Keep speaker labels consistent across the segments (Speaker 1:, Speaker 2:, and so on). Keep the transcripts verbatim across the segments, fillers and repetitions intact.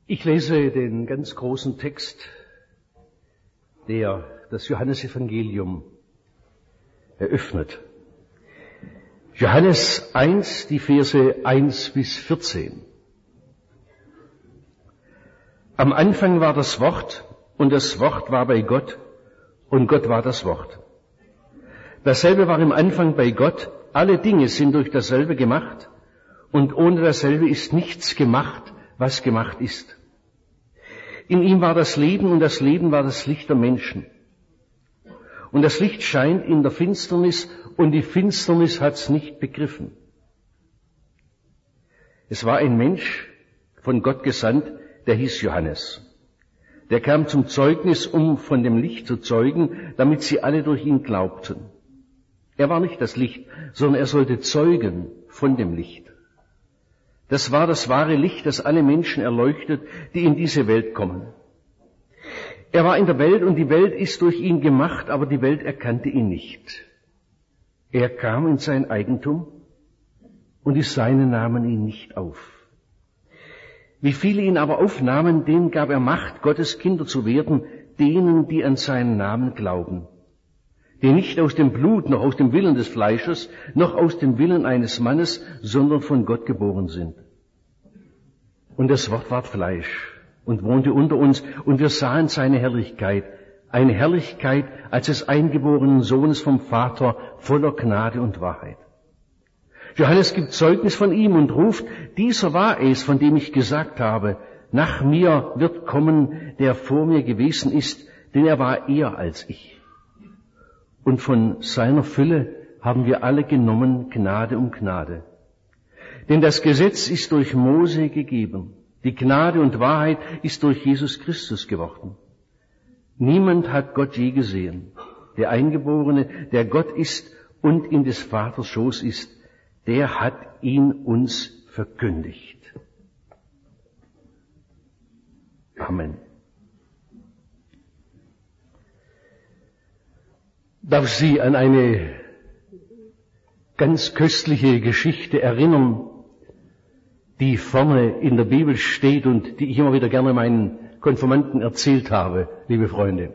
Speaker 1: Ich lese den ganz großen Text, der das Johannesevangelium eröffnet. Johannes eins, die Verse eins bis vierzehn. Am Anfang war das Wort, und das Wort war bei Gott, und Gott war das Wort. Dasselbe war im Anfang bei Gott, alle Dinge sind durch dasselbe gemacht, und ohne dasselbe ist nichts gemacht, was gemacht ist. In ihm war das Leben, und das Leben war das Licht der Menschen. Und das Licht scheint in der Finsternis, und die Finsternis hat's nicht begriffen. Es war ein Mensch von Gott gesandt, der hieß Johannes. Der kam zum Zeugnis, um von dem Licht zu zeugen, damit sie alle durch ihn glaubten. Er war nicht das Licht, sondern er sollte zeugen von dem Licht. Das war das wahre Licht, das alle Menschen erleuchtet, die in diese Welt kommen. Er war in der Welt, und die Welt ist durch ihn gemacht, aber die Welt erkannte ihn nicht. Er kam in sein Eigentum, und die Seinen nahmen ihn nicht auf. Wie viele ihn aber aufnahmen, denen gab er Macht, Gottes Kinder zu werden, denen, die an seinen Namen glauben, die nicht aus dem Blut, noch aus dem Willen des Fleisches, noch aus dem Willen eines Mannes, sondern von Gott geboren sind. Und das Wort ward Fleisch und wohnte unter uns, und wir sahen seine Herrlichkeit, eine Herrlichkeit als des eingeborenen Sohnes vom Vater, voller Gnade und Wahrheit. Johannes gibt Zeugnis von ihm und ruft, dieser war es, von dem ich gesagt habe, nach mir wird kommen, der vor mir gewesen ist, denn er war eher als ich. Und von seiner Fülle haben wir alle genommen, Gnade um Gnade. Denn das Gesetz ist durch Mose gegeben, die Gnade und Wahrheit ist durch Jesus Christus geworden. Niemand hat Gott je gesehen. Der Eingeborene, der Gott ist und in des Vaters Schoß ist, der hat ihn uns verkündigt. Amen. Darf ich Sie an eine ganz köstliche Geschichte erinnern, die vorne in der Bibel steht und die ich immer wieder gerne meinen Konfirmanden erzählt habe, liebe Freunde.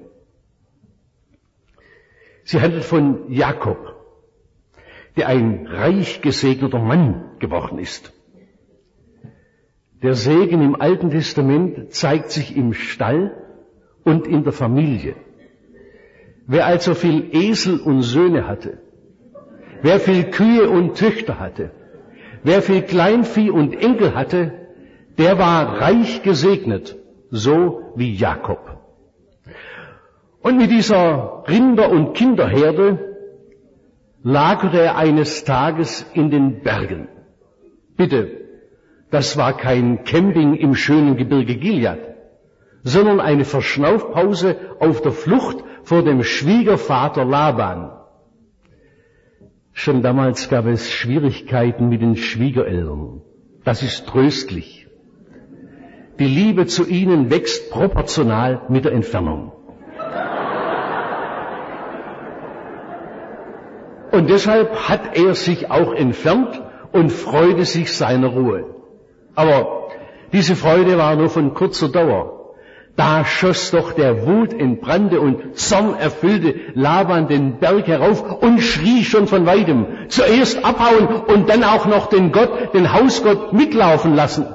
Speaker 1: Sie handelt von Jakob, der ein reich gesegneter Mann geworden ist. Der Segen im Alten Testament zeigt sich im Stall und in der Familie. Wer also viel Esel und Söhne hatte, wer viel Kühe und Töchter hatte, wer viel Kleinvieh und Enkel hatte, der war reich gesegnet, so wie Jakob. Und mit dieser Rinder- und Kinderherde lagerte er eines Tages in den Bergen. Bitte, das war kein Camping im schönen Gebirge Gilead, sondern eine Verschnaufpause auf der Flucht vor dem Schwiegervater Laban. Schon damals gab es Schwierigkeiten mit den Schwiegereltern. Das ist tröstlich. Die Liebe zu ihnen wächst proportional mit der Entfernung. Und deshalb hat er sich auch entfernt und freute sich seiner Ruhe. Aber diese Freude war nur von kurzer Dauer. Da schoss doch der wutentbrannte und zornerfüllte Laban den Berg herauf und schrie schon von weitem, zuerst abhauen und dann auch noch den Gott, den Hausgott mitlaufen lassen.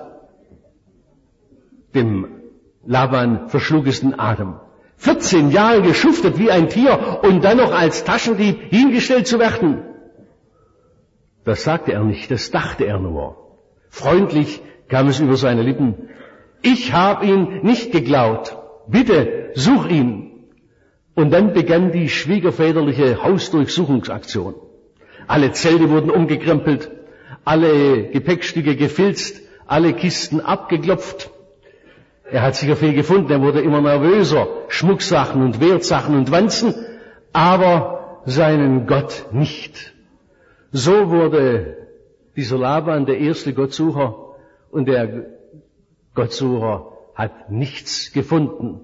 Speaker 1: Dem Laban verschlug es den Atem. vierzehn Jahre geschuftet wie ein Tier und dann noch als Taschendieb hingestellt zu werden. Das sagte er nicht, das dachte er nur. Freundlich kam es über seine Lippen. Ich habe ihn nicht geklaut. Bitte, such ihn. Und dann begann die schwiegerväterliche Hausdurchsuchungsaktion. Alle Zelte wurden umgekrempelt, alle Gepäckstücke gefilzt, alle Kisten abgeklopft. Er hat sicher viel gefunden, er wurde immer nervöser, Schmucksachen und Wertsachen und Wanzen, aber seinen Gott nicht. So wurde dieser Laban der erste Gottsucher, und der Gottsucher hat nichts gefunden.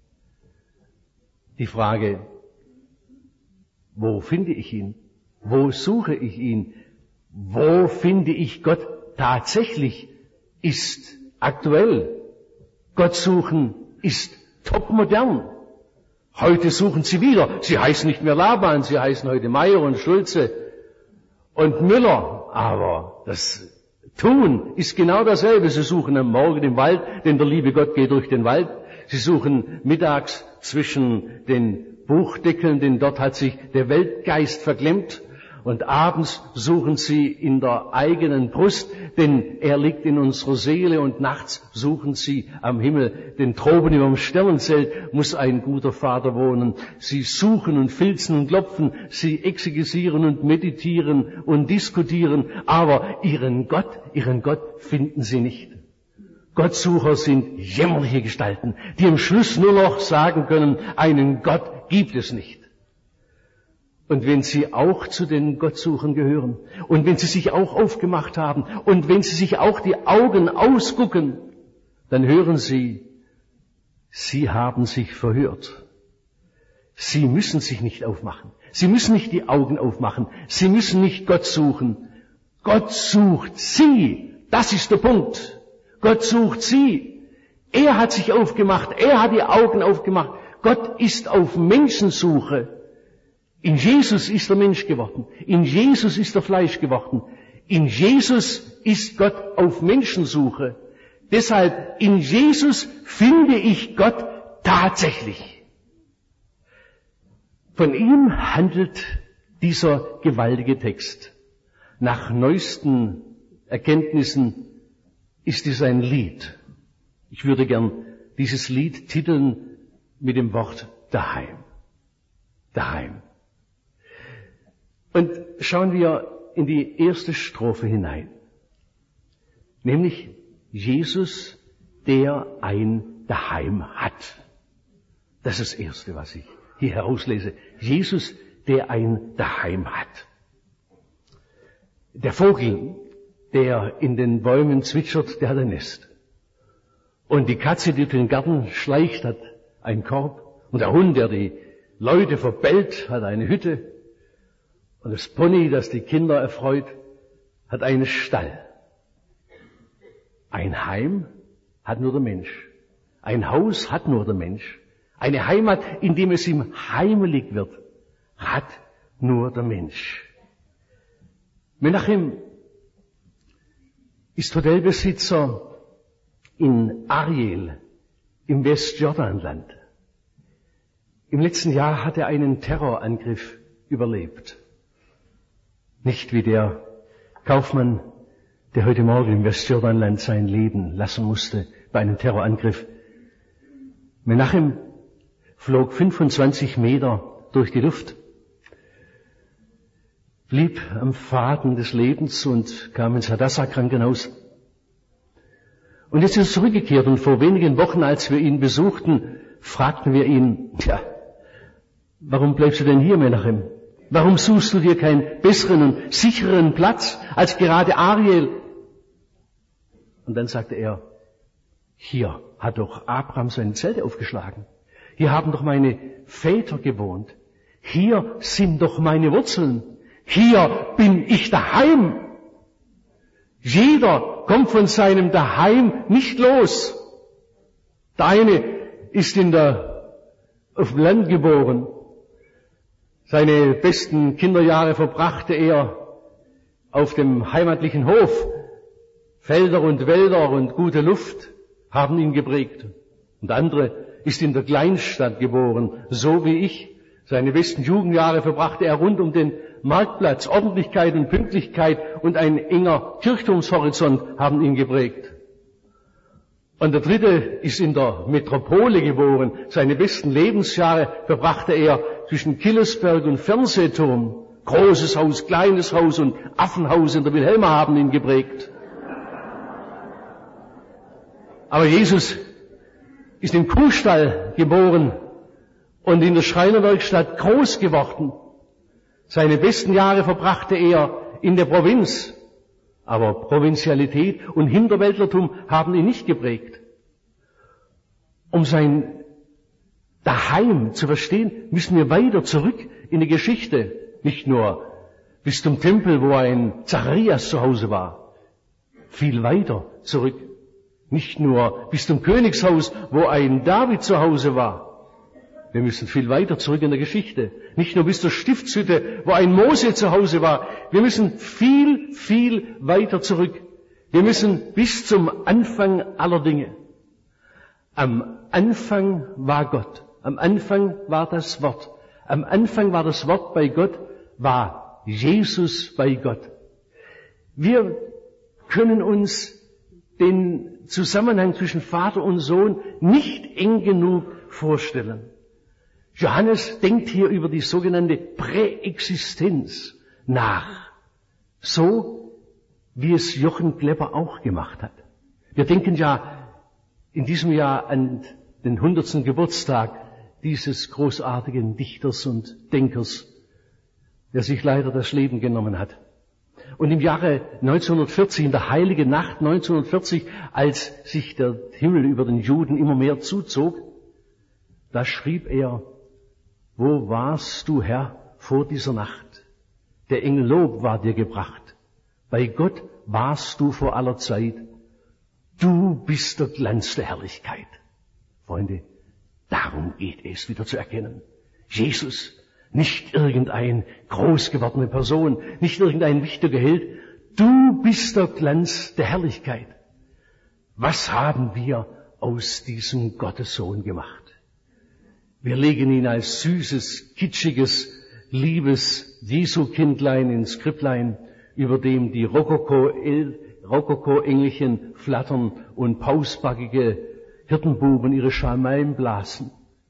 Speaker 1: Die Frage, wo finde ich ihn? Wo suche ich ihn? Wo finde ich Gott tatsächlich? Ist aktuell. Gott suchen ist topmodern. Heute suchen sie wieder. Sie heißen nicht mehr Laban, sie heißen heute Meier und Schulze und Müller. Aber das Tun ist genau dasselbe. Sie suchen am Morgen im Wald, denn der liebe Gott geht durch den Wald. Sie suchen mittags zwischen den Buchdeckeln, denn dort hat sich der Weltgeist verklemmt. Und abends suchen sie in der eigenen Brust, denn er liegt in unserer Seele. Und nachts suchen sie am Himmel, denn droben über dem Sternenzelt muss ein guter Vater wohnen. Sie suchen und filzen und klopfen, sie exegesieren und meditieren und diskutieren, aber ihren Gott, ihren Gott finden sie nicht. Gottsucher sind jämmerliche Gestalten, die am Schluss nur noch sagen können, einen Gott gibt es nicht. Und wenn Sie auch zu den Gottsuchern gehören und wenn Sie sich auch aufgemacht haben und wenn Sie sich auch die Augen ausgucken, dann hören Sie, Sie haben sich verhört. Sie müssen sich nicht aufmachen. Sie müssen nicht die Augen aufmachen. Sie müssen nicht Gott suchen. Gott sucht Sie. Das ist der Punkt. Gott sucht Sie. Er hat sich aufgemacht. Er hat die Augen aufgemacht. Gott ist auf Menschensuche. In Jesus ist er Mensch geworden. In Jesus ist er Fleisch geworden. In Jesus ist Gott auf Menschensuche. Deshalb, in Jesus finde ich Gott tatsächlich. Von ihm handelt dieser gewaltige Text. Nach neuesten Erkenntnissen ist es ein Lied. Ich würde gern dieses Lied titeln mit dem Wort daheim. Daheim. Und schauen wir in die erste Strophe hinein. Nämlich Jesus, der ein Daheim hat. Das ist das Erste, was ich hier herauslese. Jesus, der ein Daheim hat. Der Vogel, der in den Bäumen zwitschert, der hat ein Nest. Und die Katze, die durch den Garten schleicht, hat einen Korb. Und der Hund, der die Leute verbellt, hat eine Hütte. Und das Pony, das die Kinder erfreut, hat einen Stall. Ein Heim hat nur der Mensch. Ein Haus hat nur der Mensch. Eine Heimat, in dem es ihm heimelig wird, hat nur der Mensch. Menachem ist Hotelbesitzer in Ariel im Westjordanland. Im letzten Jahr hat er einen Terrorangriff überlebt. Nicht wie der Kaufmann, der heute Morgen im Westjordanland sein Leben lassen musste bei einem Terrorangriff. Menachem flog fünfundzwanzig Meter durch die Luft, blieb am Faden des Lebens und kam ins Hadassah-Krankenhaus. Und jetzt ist er zurückgekehrt und vor wenigen Wochen, als wir ihn besuchten, fragten wir ihn, tja, warum bleibst du denn hier, Menachem? Warum suchst du dir keinen besseren und sichereren Platz als gerade Ariel? Und dann sagte er, hier hat doch Abraham sein Zelt aufgeschlagen. Hier haben doch meine Väter gewohnt. Hier sind doch meine Wurzeln. Hier bin ich daheim. Jeder kommt von seinem Daheim nicht los. Der eine ist in der, auf dem Land geboren. Seine besten Kinderjahre verbrachte er auf dem heimatlichen Hof. Felder und Wälder und gute Luft haben ihn geprägt. Und der andere ist in der Kleinstadt geboren, so wie ich. Seine besten Jugendjahre verbrachte er rund um den Marktplatz. Ordentlichkeit und Pünktlichkeit und ein enger Kirchturmshorizont haben ihn geprägt. Und der dritte ist in der Metropole geboren. Seine besten Lebensjahre verbrachte er zwischen Killesberg und Fernsehturm. Großes Haus, kleines Haus und Affenhaus in der Wilhelma haben ihn geprägt. Aber Jesus ist im Kuhstall geboren und in der Schreinerwerkstatt groß geworden. Seine besten Jahre verbrachte er in der Provinz. Aber Provinzialität und Hinterwäldlertum haben ihn nicht geprägt. Um sein Daheim zu verstehen, müssen wir weiter zurück in die Geschichte. Nicht nur bis zum Tempel, wo ein Zacharias zu Hause war. Viel weiter zurück. Nicht nur bis zum Königshaus, wo ein David zu Hause war. Wir müssen viel weiter zurück in der Geschichte. Nicht nur bis zur Stiftshütte, wo ein Mose zu Hause war. Wir müssen viel, viel weiter zurück. Wir müssen bis zum Anfang aller Dinge. Am Anfang war Gott. Am Anfang war das Wort. Am Anfang war das Wort bei Gott, war Jesus bei Gott. Wir können uns den Zusammenhang zwischen Vater und Sohn nicht eng genug vorstellen. Johannes denkt hier über die sogenannte Präexistenz nach. So, wie es Jochen Klepper auch gemacht hat. Wir denken ja in diesem Jahr an den hundertsten Geburtstag dieses großartigen Dichters und Denkers, der sich leider das Leben genommen hat. Und im Jahre neunzehnhundertvierzig, in der heiligen Nacht neunzehnhundertvierzig, als sich der Himmel über den Juden immer mehr zuzog, da schrieb er: Wo warst du, Herr, vor dieser Nacht? Der Engel Lob war dir gebracht. Bei Gott warst du vor aller Zeit. Du bist der Glanz der Herrlichkeit. Freunde, darum geht es wieder zu erkennen. Jesus, nicht irgendein groß gewordene Person, nicht irgendein wichtiger Held. Du bist der Glanz der Herrlichkeit. Was haben wir aus diesem Gottessohn gemacht? Wir legen ihn als süßes, kitschiges, liebes Jesu-Kindlein ins Kripplein, über dem die Rokoko-Engelchen flattern und pausbackige Hirtenbuben ihre Schalmeien blasen.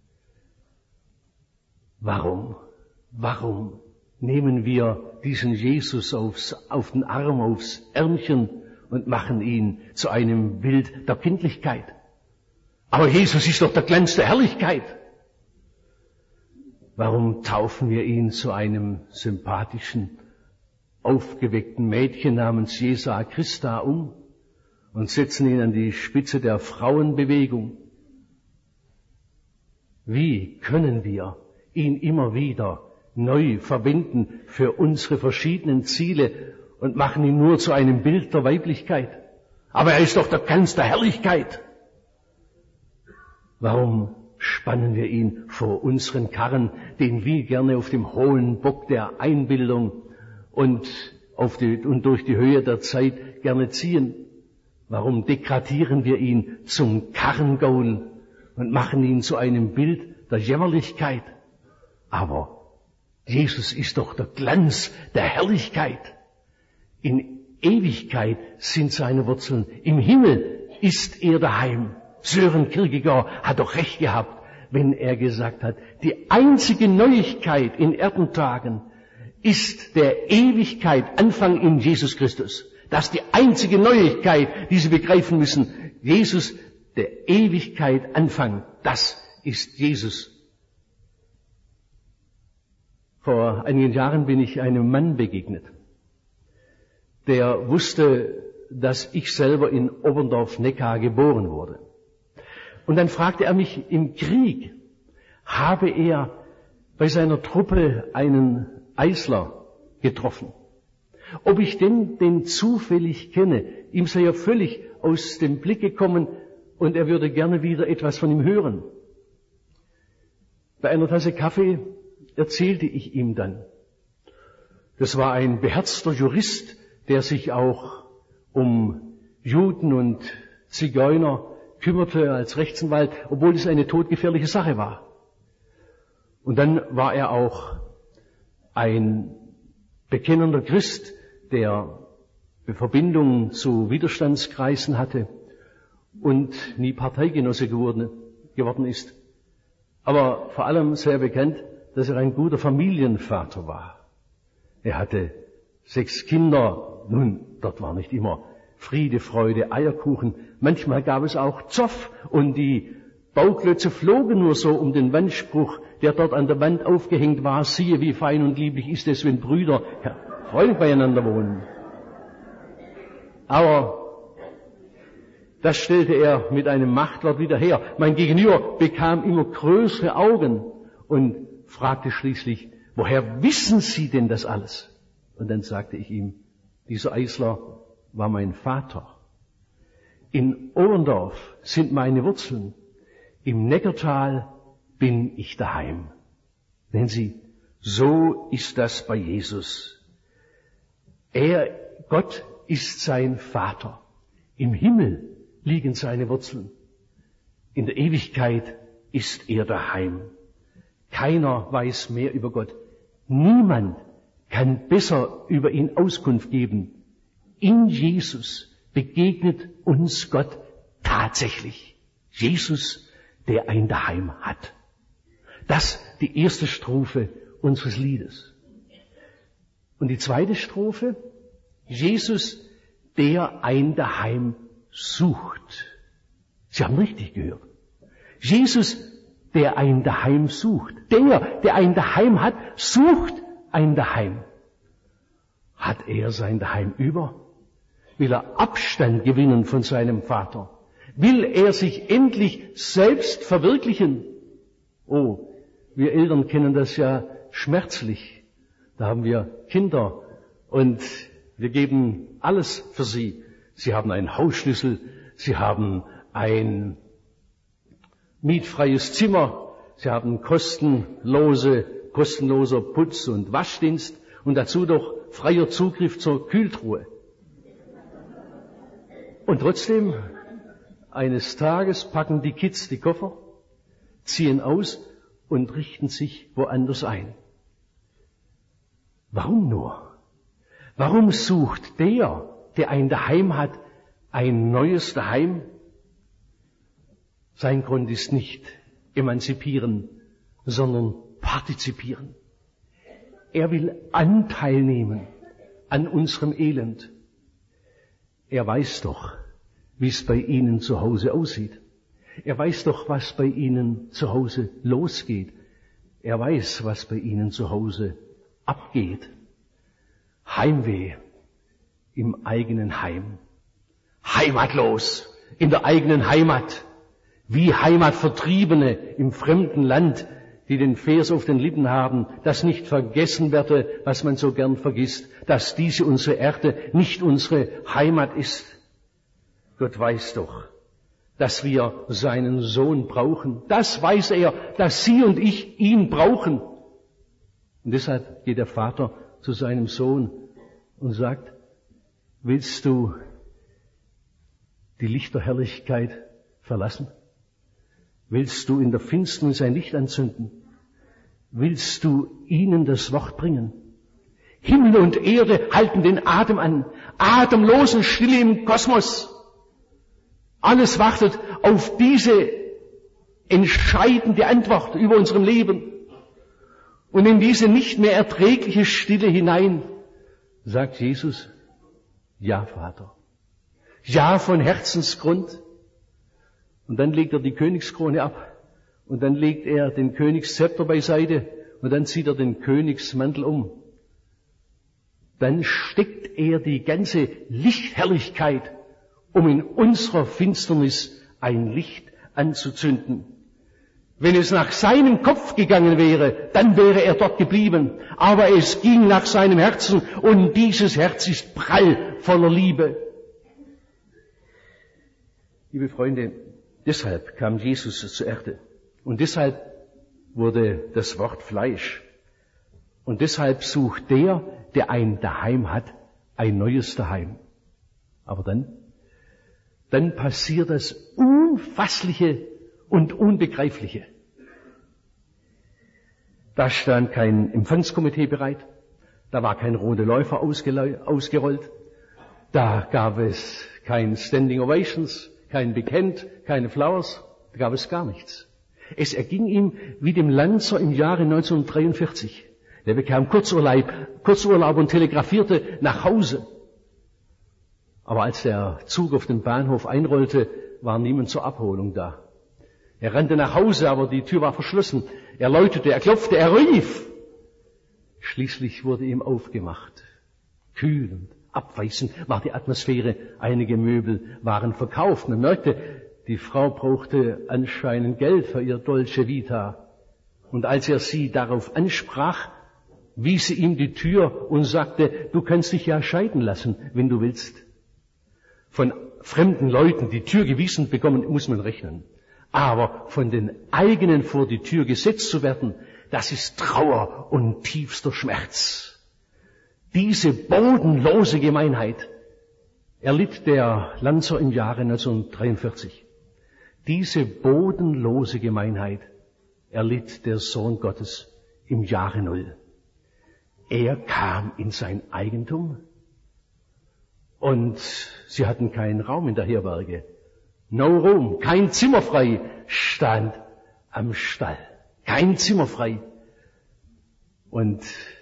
Speaker 1: Warum? Warum nehmen wir diesen Jesus aufs, auf den Arm, aufs Ärmchen und machen ihn zu einem Bild der Kindlichkeit? Aber Jesus ist doch der Glanz der Herrlichkeit. Warum taufen wir ihn zu einem sympathischen, aufgeweckten Mädchen namens Jesu Christa um und setzen ihn an die Spitze der Frauenbewegung? Wie können wir ihn immer wieder neu verwenden für unsere verschiedenen Ziele und machen ihn nur zu einem Bild der Weiblichkeit? Aber er ist doch der Glanz der Herrlichkeit. Warum spannen wir ihn vor unseren Karren, den wir gerne auf dem hohen Bock der Einbildung und, auf die, und durch die Höhe der Zeit gerne ziehen? Warum degradieren wir ihn zum Karrengaul und machen ihn zu einem Bild der Jämmerlichkeit? Aber Jesus ist doch der Glanz der Herrlichkeit. In Ewigkeit sind seine Wurzeln. Im Himmel ist er daheim. Sören Kierkegaard hat doch recht gehabt, wenn er gesagt hat, die einzige Neuigkeit in Erdentagen ist der Ewigkeit Anfang in Jesus Christus. Das ist die einzige Neuigkeit, die Sie begreifen müssen. Jesus, der Ewigkeit Anfang, das ist Jesus. Vor einigen Jahren bin ich einem Mann begegnet, der wusste, dass ich selber in Oberndorf-Neckar geboren wurde. Und dann fragte er mich, im Krieg habe er bei seiner Truppe einen Eisler getroffen. Ob ich denn den zufällig kenne, ihm sei er völlig aus dem Blick gekommen und er würde gerne wieder etwas von ihm hören. Bei einer Tasse Kaffee erzählte ich ihm dann. Das war ein beherzter Jurist, der sich auch um Juden und Zigeuner kümmerte als Rechtsanwalt, obwohl es eine todgefährliche Sache war. Und dann war er auch ein bekennender Christ, der Verbindungen zu Widerstandskreisen hatte und nie Parteigenosse geworden, geworden ist. Aber vor allem sehr bekannt, dass er ein guter Familienvater war. Er hatte sechs Kinder. Nun, dort war nicht immer Friede, Freude, Eierkuchen. Manchmal gab es auch Zoff und die Bauklötze flogen nur so um den Wandspruch, der dort an der Wand aufgehängt war. Siehe, wie fein und lieblich ist es, wenn Brüder freundlich beieinander wohnen. Aber das stellte er mit einem Machtwort wieder her. Mein Gegenüber bekam immer größere Augen und fragte schließlich, woher wissen Sie denn das alles? Und dann sagte ich ihm, dieser Eisler war mein Vater. In Oberndorf sind meine Wurzeln. Im Neckartal bin ich daheim. Sehen Sie, so ist das bei Jesus. Er, Gott ist sein Vater. Im Himmel liegen seine Wurzeln. In der Ewigkeit ist er daheim. Keiner weiß mehr über Gott. Niemand kann besser über ihn Auskunft geben. In Jesus begegnet uns Gott tatsächlich. Jesus, der ein Daheim hat. Das die erste Strophe unseres Liedes. Und die zweite Strophe, Jesus, der ein Daheim sucht. Sie haben richtig gehört. Jesus, der ein Daheim sucht. Der, der ein Daheim hat, sucht ein Daheim. Hat er sein Daheim über? Will er Abstand gewinnen von seinem Vater? Will er sich endlich selbst verwirklichen? Oh, wir Eltern kennen das ja schmerzlich. Da haben wir Kinder und wir geben alles für sie. Sie haben einen Hausschlüssel, sie haben ein mietfreies Zimmer, sie haben kostenlose, kostenloser Putz- und Waschdienst und dazu doch freier Zugriff zur Kühltruhe. Und trotzdem, eines Tages packen die Kids die Koffer, ziehen aus und richten sich woanders ein. Warum nur? Warum sucht der, der ein Daheim hat, ein neues Daheim? Sein Grund ist nicht emanzipieren, sondern partizipieren. Er will Anteil nehmen an unserem Elend. Er weiß doch, wie es bei Ihnen zu Hause aussieht. Er weiß doch, was bei Ihnen zu Hause losgeht. Er weiß, was bei Ihnen zu Hause abgeht. Heimweh im eigenen Heim. Heimatlos in der eigenen Heimat. Wie Heimatvertriebene im fremden Land, die den Vers auf den Lippen haben, dass nicht vergessen werde, was man so gern vergisst, dass diese unsere Erde nicht unsere Heimat ist. Gott weiß doch, dass wir seinen Sohn brauchen. Das weiß er, dass Sie und ich ihn brauchen. Und deshalb geht der Vater zu seinem Sohn und sagt, willst du die Lichterherrlichkeit verlassen? Willst du in der Finsternis ein Licht anzünden? Willst du ihnen das Wort bringen? Himmel und Erde halten den Atem an, atemlos und Stille im Kosmos. Alles wartet auf diese entscheidende Antwort über unserem Leben. Und in diese nicht mehr erträgliche Stille hinein sagt Jesus, ja, Vater. Ja, von Herzensgrund. Und dann legt er die Königskrone ab. Und dann legt er den Königszepter beiseite. Und dann zieht er den Königsmantel um. Dann steckt er die ganze Lichtherrlichkeit, um in unserer Finsternis ein Licht anzuzünden. Wenn es nach seinem Kopf gegangen wäre, dann wäre er dort geblieben. Aber es ging nach seinem Herzen und dieses Herz ist prall voller Liebe. Liebe Freunde, deshalb kam Jesus zur Erde. Und deshalb wurde das Wort Fleisch. Und deshalb sucht der, der ein Daheim hat, ein neues Daheim. Aber dann, dann passiert das Unfassliche und Unbegreifliche. Da stand kein Empfangskomitee bereit, da war kein roter Läufer ausgerollt, da gab es kein Standing Ovations, kein Big Hand, keine Flowers, da gab es gar nichts. Es erging ihm wie dem Lanzer im Jahre neunzehnhundertdreiundvierzig. Der bekam Kurzurlaub, Kurzurlaub und telegrafierte nach Hause. Aber als der Zug auf den Bahnhof einrollte, war niemand zur Abholung da. Er rannte nach Hause, aber die Tür war verschlossen. Er läutete, er klopfte, er rief. Schließlich wurde ihm aufgemacht. Kühl und abweisend war die Atmosphäre. Einige Möbel waren verkauft. Man merkte, die Frau brauchte anscheinend Geld für ihr Dolce Vita. Und als er sie darauf ansprach, wies sie ihm die Tür und sagte, du kannst dich ja scheiden lassen, wenn du willst. Von, fremden Leuten die Tür gewiesen bekommen, muss man rechnen. Aber von den eigenen vor die Tür gesetzt zu werden, das ist Trauer und tiefster Schmerz. Diese bodenlose Gemeinheit erlitt der Lanzer im Jahre neunzehnhundertdreiundvierzig. Diese bodenlose Gemeinheit erlitt der Sohn Gottes im Jahre Null. Er kam in sein Eigentum und sie hatten keinen Raum in der Herberge. No room, kein Zimmer frei, stand am Stall. Kein Zimmer frei. Und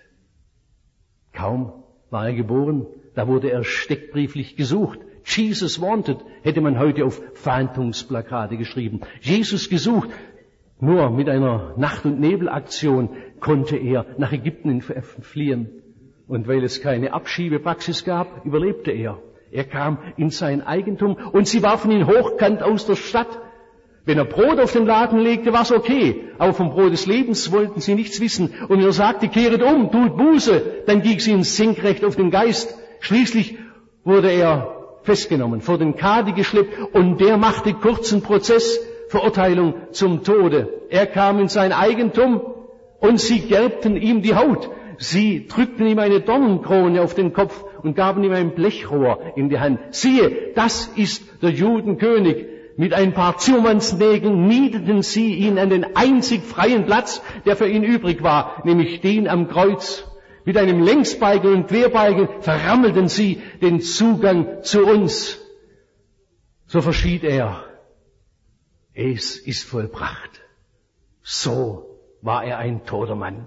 Speaker 1: kaum war er geboren, da wurde er steckbrieflich gesucht. Jesus wanted, hätte man heute auf Fahndungsplakate geschrieben. Jesus gesucht. Nur mit einer Nacht- und Nebelaktion konnte er nach Ägypten fliehen. Und weil es keine Abschiebepraxis gab, überlebte er. Er kam in sein Eigentum und sie warfen ihn hochkant aus der Stadt. Wenn er Brot auf den Laden legte, war's okay. Aber vom Brot des Lebens wollten sie nichts wissen. Und er sagte, kehret um, tut Buße. Dann ging sie ihn senkrecht auf den Geist. Schließlich wurde er festgenommen, vor den Kadi geschleppt und der machte kurzen Prozess, Verurteilung zum Tode. Er kam in sein Eigentum und sie gerbten ihm die Haut. Sie drückten ihm eine Dornenkrone auf den Kopf und gaben ihm ein Blechrohr in die Hand. Siehe, das ist der Judenkönig. Mit ein paar Zimmermannsnägeln niedeten sie ihn an den einzig freien Platz, der für ihn übrig war, nämlich den am Kreuz. Mit einem Längsbalken und Querbalken verrammelten sie den Zugang zu uns. So verschied er. Es ist vollbracht. So war er ein toter Mann.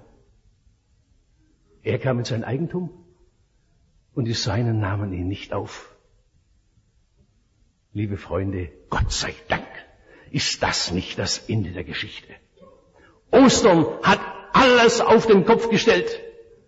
Speaker 1: Er kam in sein Eigentum und die Seinen nahmen ihn nicht auf. Liebe Freunde, Gott sei Dank ist das nicht das Ende der Geschichte. Ostern hat alles auf den Kopf gestellt.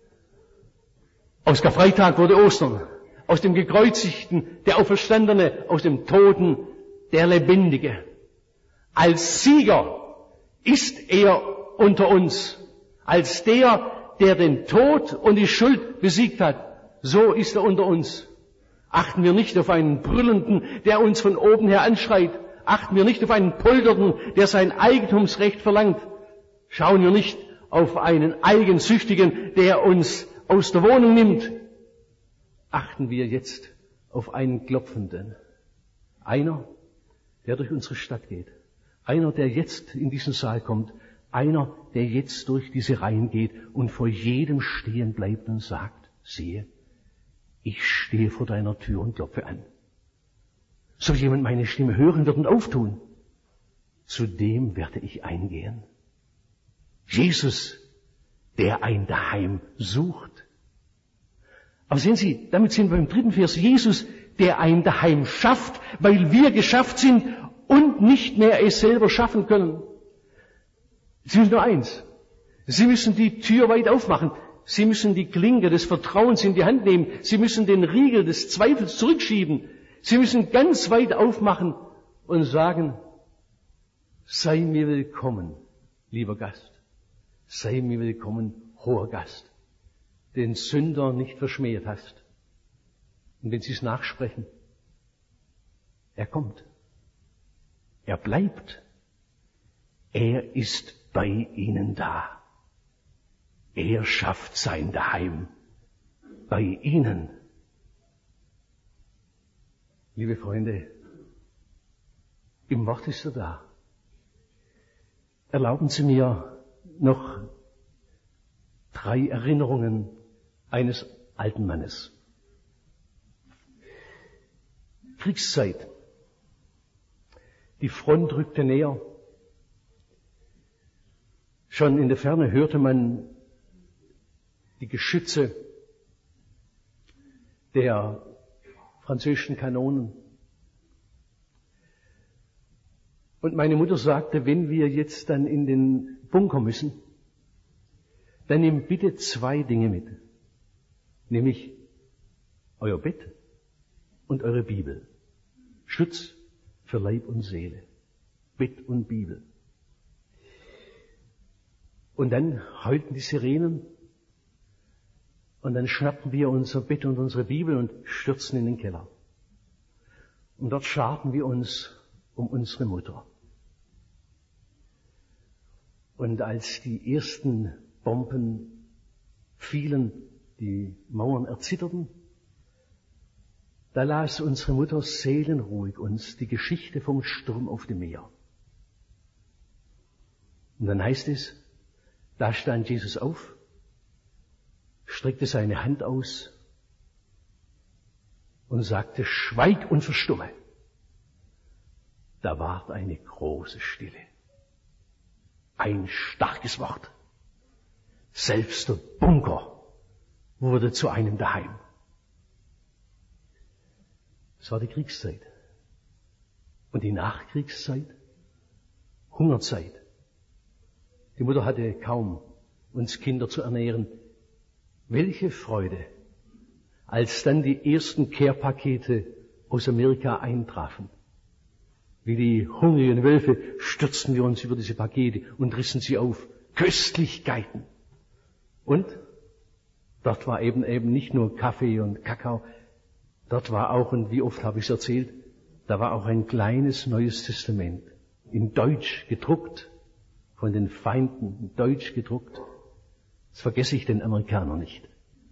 Speaker 1: Aus Karfreitag wurde Ostern. Aus dem Gekreuzigten der Auferstandene, aus dem Toten der Lebendige. Als Sieger ist er unter uns. Als der, der den Tod und die Schuld besiegt hat, so ist er unter uns. Achten wir nicht auf einen Brüllenden, der uns von oben her anschreit. Achten wir nicht auf einen Polternden, der sein Eigentumsrecht verlangt. Schauen wir nicht auf einen Eigensüchtigen, der uns aus der Wohnung nimmt. Achten wir jetzt auf einen Klopfenden. Einer, der durch unsere Stadt geht. Einer, der jetzt in diesen Saal kommt. Einer, der jetzt durch diese Reihen geht und vor jedem stehen bleibt und sagt, siehe, ich stehe vor deiner Tür und klopfe an. Soll jemand meine Stimme hören wird und auftun? Zu dem werde ich eingehen. Jesus, der ein Daheim sucht. Aber sehen Sie, damit sind wir beim dritten Vers. Jesus, der ein Daheim schafft, weil wir geschafft sind und nicht mehr es selber schaffen können. Sie müssen nur eins. Sie müssen die Tür weit aufmachen. Sie müssen die Klinke des Vertrauens in die Hand nehmen. Sie müssen den Riegel des Zweifels zurückschieben. Sie müssen ganz weit aufmachen und sagen, sei mir willkommen, lieber Gast. Sei mir willkommen, hoher Gast, den Sünder nicht verschmäht hast. Und wenn Sie es nachsprechen, er kommt. Er bleibt. Er ist bei Ihnen da. Er schafft sein Daheim bei Ihnen. Liebe Freunde, im Wort ist er da. Erlauben Sie mir noch drei Erinnerungen eines alten Mannes. Kriegszeit. Die Front rückte näher. Schon in der Ferne hörte man die Geschütze der französischen Kanonen. Und meine Mutter sagte, wenn wir jetzt dann in den Bunker müssen, dann nehmt bitte zwei Dinge mit. Nämlich euer Bett und eure Bibel. Schutz für Leib und Seele. Bett und Bibel. Und dann heulten die Sirenen. Und dann schnappten wir unser Bett und unsere Bibel und stürzten in den Keller. Und dort scharten wir uns um unsere Mutter. Und als die ersten Bomben fielen, die Mauern erzitterten, da las unsere Mutter seelenruhig uns die Geschichte vom Sturm auf dem Meer. Und dann heißt es, da stand Jesus auf, streckte seine Hand aus und sagte, schweig und verstumme. Da ward eine große Stille. Ein starkes Wort. Selbst der Bunker wurde zu einem Daheim. Es war die Kriegszeit. Und die Nachkriegszeit, Hungerzeit. Die Mutter hatte kaum, uns Kinder zu ernähren. Welche Freude, als dann die ersten Care-Pakete aus Amerika eintrafen. Wie die hungrigen Wölfe stürzten wir uns über diese Pakete und rissen sie auf. Köstlichkeiten. Und dort war eben eben nicht nur Kaffee und Kakao, dort war auch, und wie oft habe ich es erzählt, da war auch ein kleines Neues Testament, in Deutsch gedruckt, von den Feinden, in Deutsch gedruckt. Das vergesse ich den Amerikanern nicht.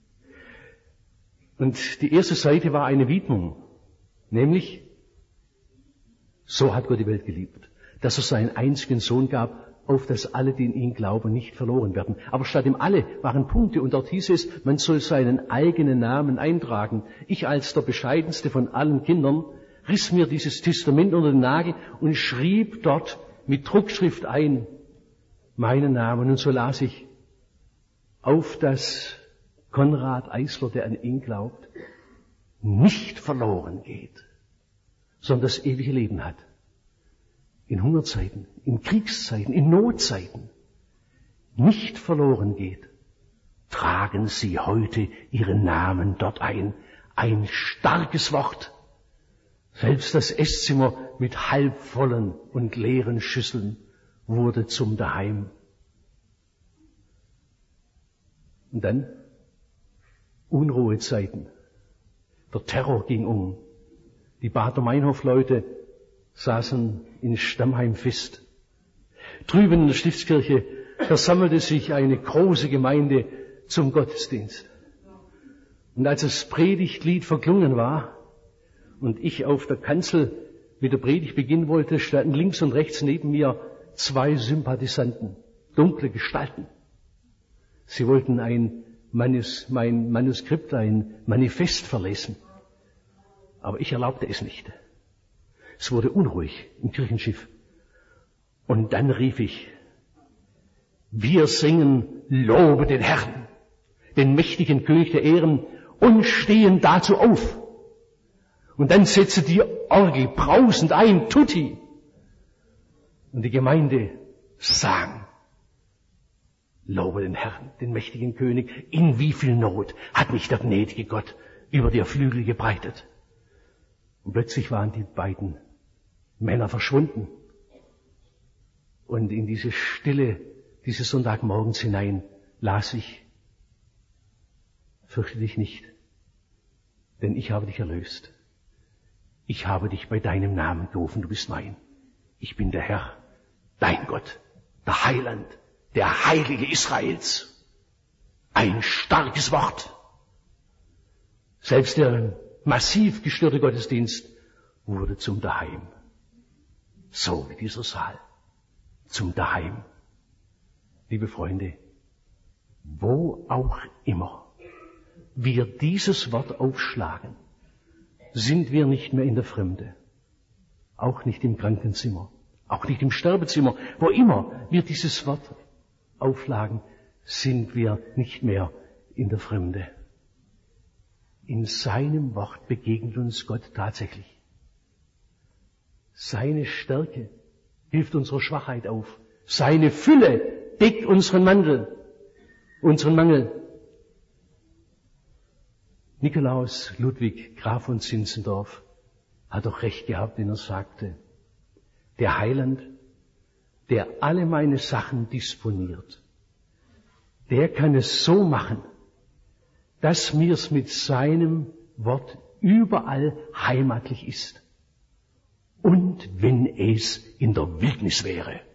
Speaker 1: Und die erste Seite war eine Widmung, nämlich, so hat Gott die Welt geliebt, dass er seinen einzigen Sohn gab, auf dass alle, die in ihn glauben, nicht verloren werden. Aber statt dem alle waren Punkte und dort hieß es, man soll seinen eigenen Namen eintragen. Ich als der bescheidenste von allen Kindern riss mir dieses Testament unter den Nagel und schrieb dort mit Druckschrift ein meinen Namen. Und so las ich, auf dass Konrad Eisler, der an ihn glaubt, nicht verloren geht, sondern das ewige Leben hat. In Hungerzeiten, in Kriegszeiten, in Notzeiten nicht verloren geht, tragen Sie heute Ihren Namen dort ein. Ein starkes Wort. Selbst das Esszimmer mit halbvollen und leeren Schüsseln wurde zum Daheim. Und dann Unruhezeiten. Der Terror ging um. Die Baader-Meinhof-Leute saßen in Stammheim fest. Drüben in der Stiftskirche versammelte sich eine große Gemeinde zum Gottesdienst. Und als das Predigtlied verklungen war und ich auf der Kanzel mit der Predigt beginnen wollte, standen links und rechts neben mir zwei Sympathisanten, dunkle Gestalten. Sie wollten ein Manus, mein Manuskript, ein Manifest verlesen. Aber ich erlaubte es nicht. Es wurde unruhig im Kirchenschiff. Und dann rief ich, wir singen, lobe den Herrn, den mächtigen König der Ehren, und stehen dazu auf. Und dann setzte die Orgel brausend ein, Tutti. Und die Gemeinde sang, lobe den Herrn, den mächtigen König, in wie viel Not hat mich der gnädige Gott über die Flügel gebreitet. Und plötzlich waren die beiden Männer verschwunden. Und in diese Stille dieses Sonntagmorgens hinein las ich, fürchte dich nicht, denn ich habe dich erlöst. Ich habe dich bei deinem Namen gerufen, du bist mein. Ich bin der Herr, dein Gott, der Heiland, der Heilige Israels. Ein starkes Wort. Selbst der massiv gestörte Gottesdienst wurde zum Daheim. So wie dieser Saal. Zum Daheim. Liebe Freunde, wo auch immer wir dieses Wort aufschlagen, sind wir nicht mehr in der Fremde. Auch nicht im Krankenzimmer. Auch nicht im Sterbezimmer. Wo immer wir dieses Wort aufschlagen, sind wir nicht mehr in der Fremde. In seinem Wort begegnet uns Gott tatsächlich. Seine Stärke hilft unserer Schwachheit auf. Seine Fülle deckt unseren Mangel, unseren Mangel. Nikolaus Ludwig, Graf von Zinzendorf, hat doch recht gehabt, wenn er sagte, der Heiland, der alle meine Sachen disponiert, der kann es so machen, dass mir's mit seinem Wort überall heimatlich ist. Und wenn es in der Wildnis wäre.